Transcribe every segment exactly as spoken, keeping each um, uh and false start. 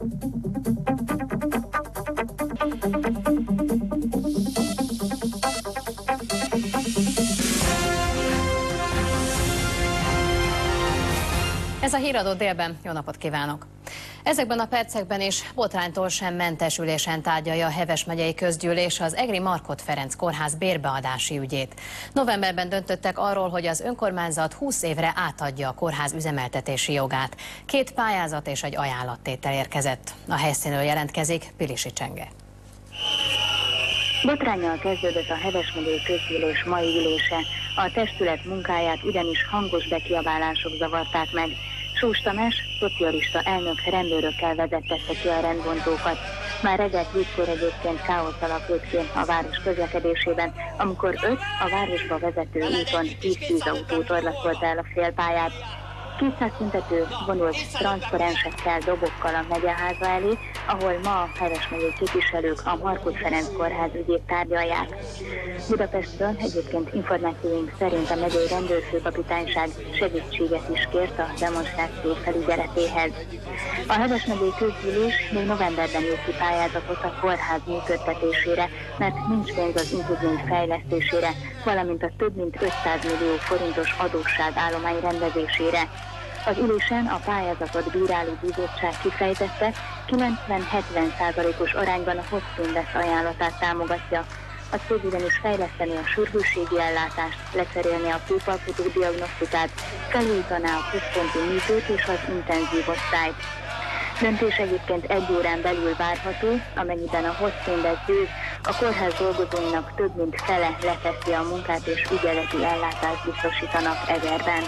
Ez a Híradó délben, jó napot kívánok! Ezekben a percekben is botránytól sem mentes ülésen tárgyalja a Heves megyei közgyűlés az Egri Markhot Ferenc kórház bérbeadási ügyét. Novemberben döntöttek arról, hogy az önkormányzat húsz évre átadja a kórház üzemeltetési jogát. Két pályázat és egy ajánlattétel érkezett. A helyszínről jelentkezik Pilisi Csenge. Botránnyal kezdődött a Heves megyei közgyűlés mai ülése. A testület munkáját ugyanis hangos bekiabálások zavarták meg. Sós Tamás, szocialista elnök rendőrökkel vezettette ki a rendbontókat. Már reggel hétkor egyébként káosz alakult ki a város közlekedésében, amikor öt a városba vezető úton tíz tűzautó torlaszolta el a félpályát. kétszáz tüntető vonult transzparensekkel, dobokkal a megyeháza elé, ahol ma a Heves megyei képviselők a Markhot Ferenc kórház ügyét tárgyalják. Budapestről egyébként információink szerint a megyei rendőrfőkapitányság segítséget is kért a demonstráció felügyeletéhez. A Heves megyei közgyűlés még novemberben írt ki pályázatot a kórház működtetésére, mert nincs pénz az intézmény fejlesztésére, valamint a több mint ötszáz millió forintos adósságállomány rendezésére. Az ülésen a pályázatot bíráló bizottság kifejtette, kilencven-hetven százalékos arányban a Hospinvest ajánlatát támogatja. A cég ugyanis fejleszteni a sürgősségi ellátást, lecserélni a kőpalkotó diagnosztikát, felújítaná a központi műtőt és az intenzív osztályt. Döntés egyébként egy órán belül várható, amennyiben a Hospinvest győz, a kórház dolgozóinak több mint fele leteszi a munkát és ügyeleti ellátást biztosítanak Egerben.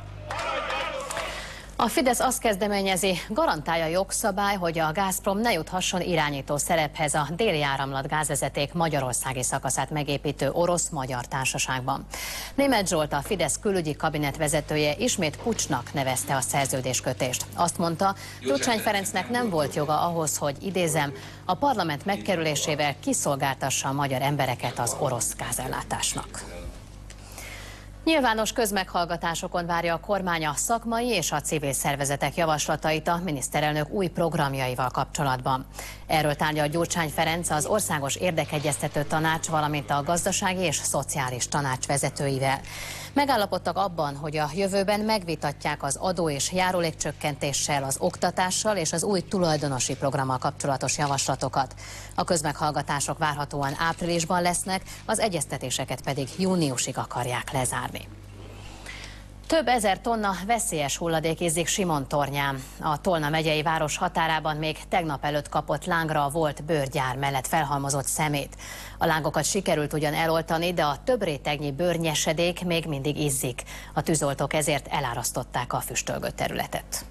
A Fidesz azt kezdeményezi, garantálja jogszabály, hogy a Gazprom ne juthasson irányító szerephez a déli áramlat gázvezeték magyarországi szakaszát megépítő orosz-magyar társaságban. Németh Zsolt, a Fidesz külügyi kabinet vezetője ismét puccsnak nevezte a szerződéskötést. Azt mondta, Gyurcsány Ferencnek nem volt joga ahhoz, hogy idézem, a parlament megkerülésével kiszolgáltassa a magyar embereket az orosz gázellátásnak. Nyilvános közmeghallgatásokon várja a kormány a szakmai és a civil szervezetek javaslatait a miniszterelnök új programjaival kapcsolatban. Erről tárgyal Gyurcsány Ferenc az Országos Érdekegyeztető Tanács, valamint a Gazdasági és Szociális Tanács vezetőivel. Megállapodtak abban, hogy a jövőben megvitatják az adó és járulékcsökkentéssel, az oktatással és az új tulajdonosi programmal kapcsolatos javaslatokat. A közmeghallgatások várhatóan áprilisban lesznek, az egyeztetéseket pedig júniusig akarják lezárni. Több ezer tonna veszélyes hulladék izzik Simontornyán. A Tolna megyei város határában még tegnap előtt kapott lángra a volt bőrgyár mellett felhalmozott szemét. A lángokat sikerült ugyan eloltani, de a több rétegnyi bőrnyesedék még mindig izzik. A tűzoltók ezért elárasztották a füstölgő területet.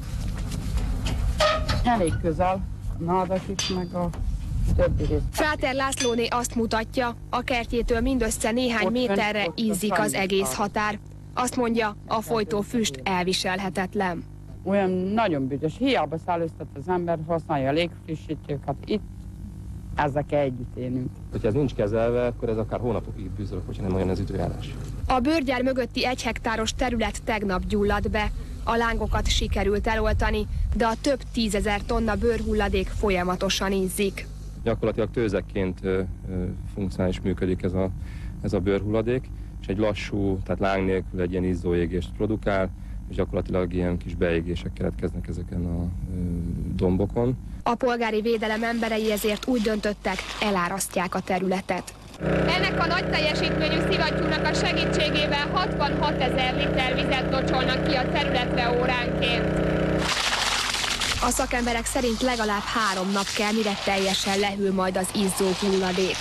Elég közel, nádasik meg a többi rész. Fráter Lászlóné azt mutatja, a kertjétől mindössze néhány ott méterre ott izzik az egész határ. Azt mondja, a folytó füst elviselhetetlen. Olyan nagyon büdös, hiába szellőztet az ember, használja a légfrissítőket, itt ezekkel együtt élünk. Hogyha ez nincs kezelve, akkor ez akár hónapokig bűzölök, hogyha nem olyan az időjárás. A bőrgyár mögötti egy hektáros terület tegnap gyulladt be. A lángokat sikerült eloltani, de a több tízezer tonna bőrhulladék folyamatosan izzik. Gyakorlatilag tőzekként ö, ö, funkcionális működik ez a, ez a bőrhulladék, és egy lassú, tehát láng nélkül egy ilyen izzóégést produkál, és gyakorlatilag ilyen kis beégések keletkeznek ezeken a ö, dombokon. A polgári védelem emberei ezért úgy döntöttek, elárasztják a területet. Ennek a nagy teljesítményű szivattyúnak a segítségével hatvanhat ezer liter vizet locsolnak ki a területre óránként. A szakemberek szerint legalább három nap kell, mire teljesen lehűl majd az izzó hulladék.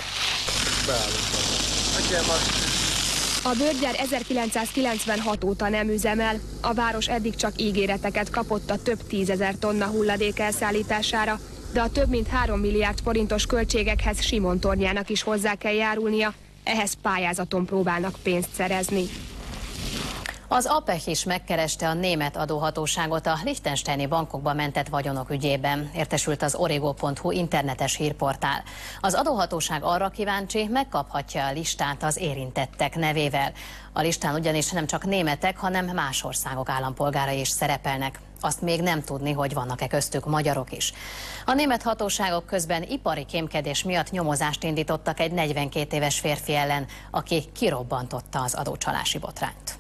A bőrgyár ezerkilencszázkilencvenhat óta nem üzemel, a város eddig csak ígéreteket kapott a több tízezer tonna hulladék elszállítására, de a több mint három milliárd forintos költségekhez Simontornyának is hozzá kell járulnia, ehhez pályázaton próbálnak pénzt szerezni. Az APEC is megkereste a német adóhatóságot a liechtensteini bankokba mentett vagyonok ügyében, értesült az origo pont hu internetes hírportál. Az adóhatóság arra kíváncsi, megkaphatja a listát az érintettek nevével. A listán ugyanis nem csak németek, hanem más országok állampolgárai is szerepelnek. Azt még nem tudni, hogy vannak-e köztük magyarok is. A német hatóságok közben ipari kémkedés miatt nyomozást indítottak egy negyvenkét éves férfi ellen, aki kirobbantotta az adócsalási botrányt.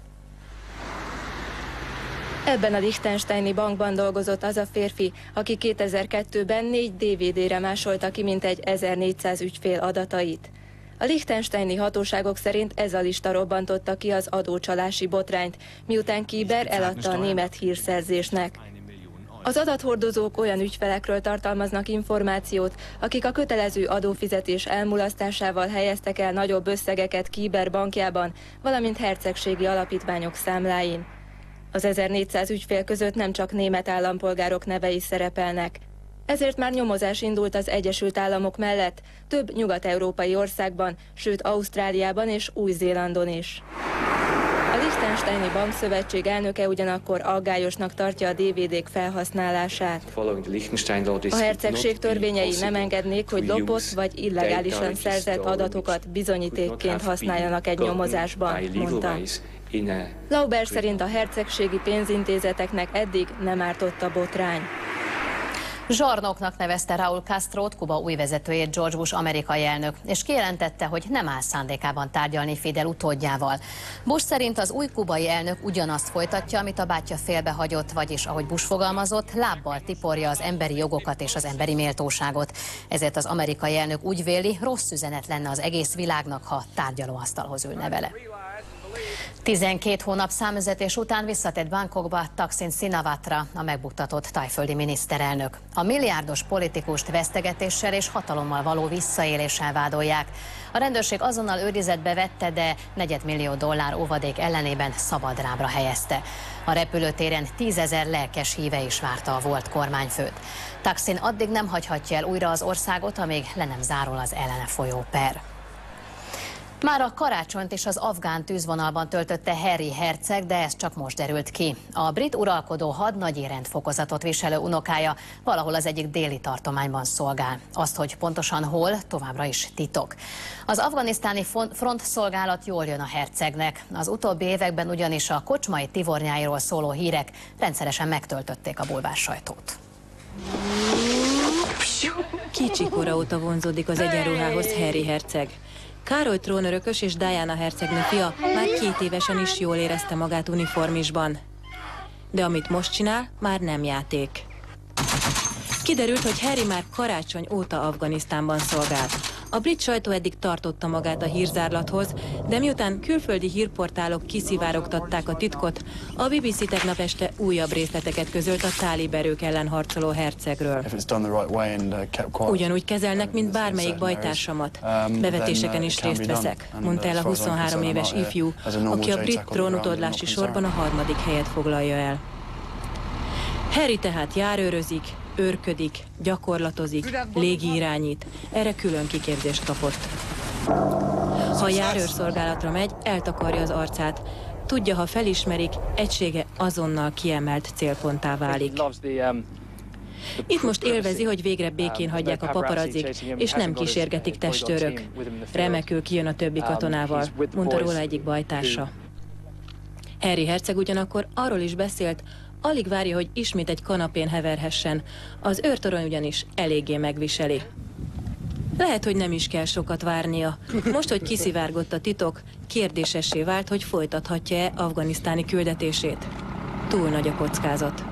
Ebben a liechtensteini bankban dolgozott az a férfi, aki kétezer-kettőben négy dé vé dére másolta ki mintegy ezernégyszáz ügyfél adatait. A liechtensteini hatóságok szerint ez a lista robbantotta ki az adócsalási botrányt, miután Kiber eladta a német hírszerzésnek. Az adathordozók olyan ügyfelekről tartalmaznak információt, akik a kötelező adófizetés elmulasztásával helyeztek el nagyobb összegeket Kiber bankjában, valamint hercegségi alapítványok számláin. Az ezernégyszáz ügyfél között nem csak német állampolgárok nevei szerepelnek. Ezért már nyomozás indult az Egyesült Államok mellett, több nyugat-európai országban, sőt Ausztráliában és Új-Zélandon is. A Liechtensteini Bankszövetség elnöke ugyanakkor aggályosnak tartja a dé vé dék felhasználását. A hercegség törvényei nem engednék, hogy lopott vagy illegálisan szerzett adatokat bizonyítékként használjanak egy nyomozásban, mondta. Lauber szerint a hercegségi pénzintézeteknek eddig nem ártott a botrány. Zsarnoknak nevezte Raúl Castrót, Kuba új vezetőjét George Bush amerikai elnök, és kijelentette, hogy nem áll szándékában tárgyalni Fidel utódjával. Bush szerint az új kubai elnök ugyanazt folytatja, amit a bátyja félbehagyott, vagyis, ahogy Bush fogalmazott, lábbal tiporja az emberi jogokat és az emberi méltóságot. Ezért az amerikai elnök úgy véli, rossz üzenet lenne az egész világnak, ha tárgyalóasztalhoz ülne vele. tizenkét hónap számüzetés után visszatért Bangkokba Thaksin Shinawatra, a megbuktatott thaiföldi miniszterelnök. A milliárdos politikust vesztegetéssel és hatalommal való visszaéléssel vádolják. A rendőrség azonnal őrizetbe vette, de negyedmillió dollár óvadék ellenében szabadlábra helyezte. A repülőtéren tízezer lelkes híve is várta a volt kormányfőt. Thaksin addig nem hagyhatja el újra az országot, amíg le nem zárul az ellene folyó per. Már a karácsonyt is az afgán tűzvonalban töltötte Harry herceg, de ez csak most derült ki. A brit uralkodó hadnagyi rendfokozatot viselő unokája valahol az egyik déli tartományban szolgál. Azt, hogy pontosan hol, továbbra is titok. Az afganisztáni frontszolgálat jól jön a hercegnek. Az utóbbi években ugyanis a kocsmai tivornyáiról szóló hírek rendszeresen megtöltötték a bulvársajtót. Kicsikora óta vonzódik az egyenruhához Harry herceg. Károly trónörökös és Diana hercegnő fia már két évesen is jól érezte magát uniformisban. De amit most csinál, már nem játék. Kiderült, hogy Harry már karácsony óta Afganisztánban szolgál. A brit sajtó eddig tartotta magát a hírzárlathoz, de miután külföldi hírportálok kiszivárogtatták a titkot, a bé bé cé tegnap este újabb részleteket közölt a tálib erők ellen harcoló hercegről. Ugyanúgy kezelnek, mint bármelyik bajtársamat. Bevetéseken is részt veszek, mondta el a huszonhárom éves ifjú, aki a brit trónutódlási sorban a harmadik helyet foglalja el. Harry tehát járőrözik, őrködik, gyakorlatozik, légiirányít. Erre külön kiképzést kapott. Ha járőrszolgálatra megy, eltakarja az arcát. Tudja, ha felismerik, egysége azonnal kiemelt célponttá válik. Itt most élvezi, hogy végre békén hagyják a paparazzik, és nem kísérgetik testőrök. Remekül kijön a többi katonával, mondta róla egyik bajtársa. Harry herceg ugyanakkor arról is beszélt, alig várja, hogy ismét egy kanapén heverhessen. Az őrtorony ugyanis eléggé megviseli. Lehet, hogy nem is kell sokat várnia. Most, hogy kiszivárgott a titok, kérdésessé vált, hogy folytathatja-e afganisztáni küldetését. Túl nagy a kockázat.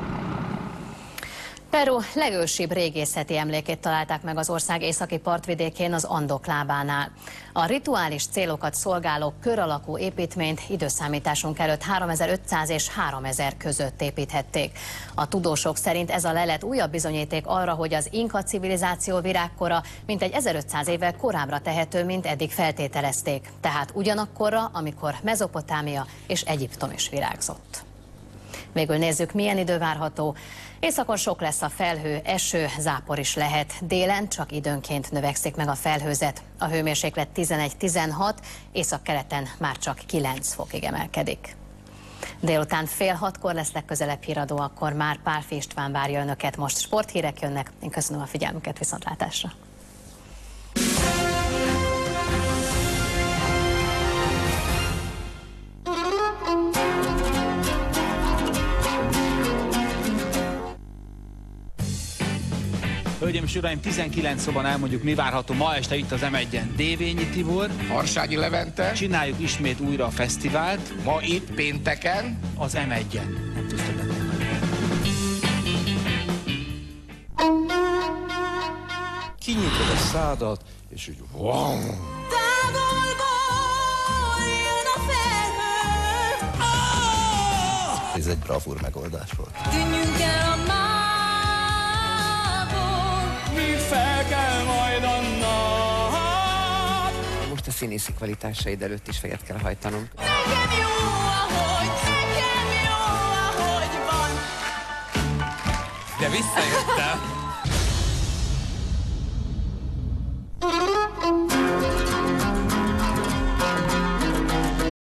Peru legősibb régészeti emlékét találták meg az ország északi partvidékén, az Andok lábánál. A rituális célokat szolgáló kör alakú építményt időszámításunk előtt háromezer-ötszáz és háromezer között építhették. A tudósok szerint ez a lelet újabb bizonyíték arra, hogy az inka civilizáció virágkora mintegy ezerötszáz évvel korábbra tehető, mint eddig feltételezték. Tehát ugyanakkorra, amikor Mezopotámia és Egyiptom is virágzott. Végül nézzük, milyen idő várható. Északon sok lesz a felhő, eső, zápor is lehet. Délen csak időnként növekszik meg a felhőzet. A hőmérséklet tizenegy-tizenhat, északkeleten már csak kilenc fokig emelkedik. Délután fél hatkor lesz legközelebb híradó, akkor már Pálfi István várja önöket. Most sporthírek jönnek. Én köszönöm a figyelmüket, viszontlátásra. Hölgyeim és uraim, tizenkilencben elmondjuk, mi várható ma este itt az em egyen. Dévényi Tibor, Harsányi Levente. Csináljuk ismét újra a fesztivált. Ma itt pénteken. Az em egyen. Nem tudsz többet mondani. Kinyitod a szádat, és úgy wow. Ez egy bravúr megoldás volt. Tűnjünk el a mából, mi fel kell majd annak. Most a színészi kvalitásaid előtt is fejet kell hajtanunk. Nekem jó, ahogy, nekem jó, ahogy van. De visszajöttem.